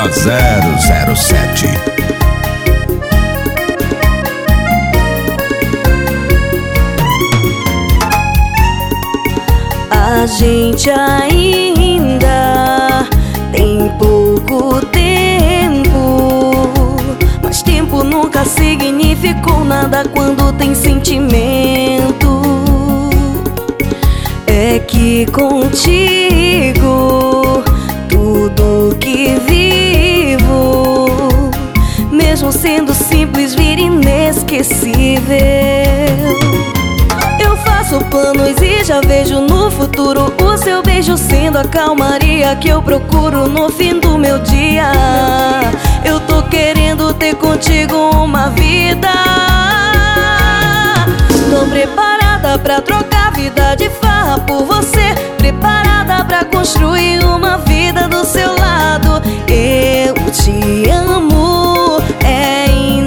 007. A gente ainda tem pouco tempo, mas tempo nunca significou nada quando tem sentimento. É que contigo tudo que vivo, mesmo sendo simples, vira inesquecível. Eu faço planos e já vejo no futuro o seu beijo sendo a calmaria que eu procuro no fim do meu dia. Eu tô querendo ter contigo uma vida. Tô preparada pra trocar vida de farra por você, preparada pra construir uma vida do seu lado. Eu te amo, é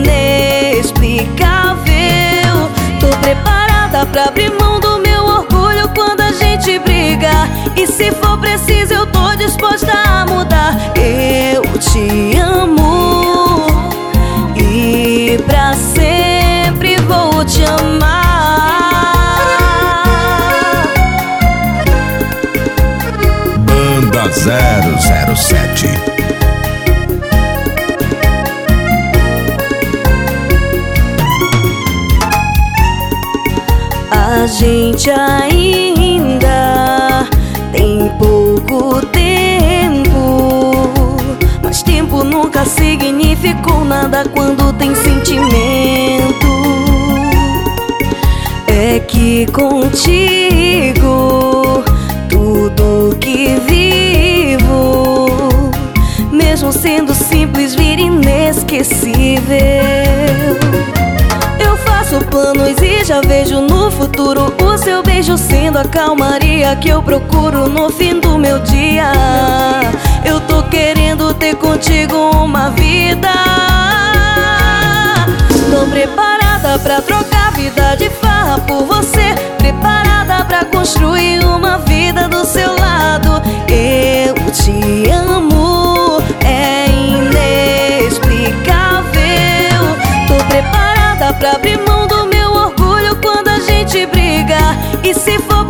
inexplicável. Tô preparada pra abrir mão do meu orgulho quando a gente briga, e se for preciso eu tô disposta a mudar. Eu te amo e pra sempre vou te amar. Banda 007. A gente ainda tem pouco tempo, mas tempo nunca significou nada quando tem sentimento. É que contigo tudo que vivo, mesmo sendo simples, vira inesquecível. Eu faço planos e já vejo no futuro o seu beijo sendo a calmaria que eu procuro no fim do meu dia. Eu tô querendo ter contigo uma vida. Tô preparada pra trocar vida de farra por você, preparada pra construir uma vida do seu lado. Eu te amo, é inexplicável. Tô preparada pra abrir mão do meu orgulho quando a gente briga, e se for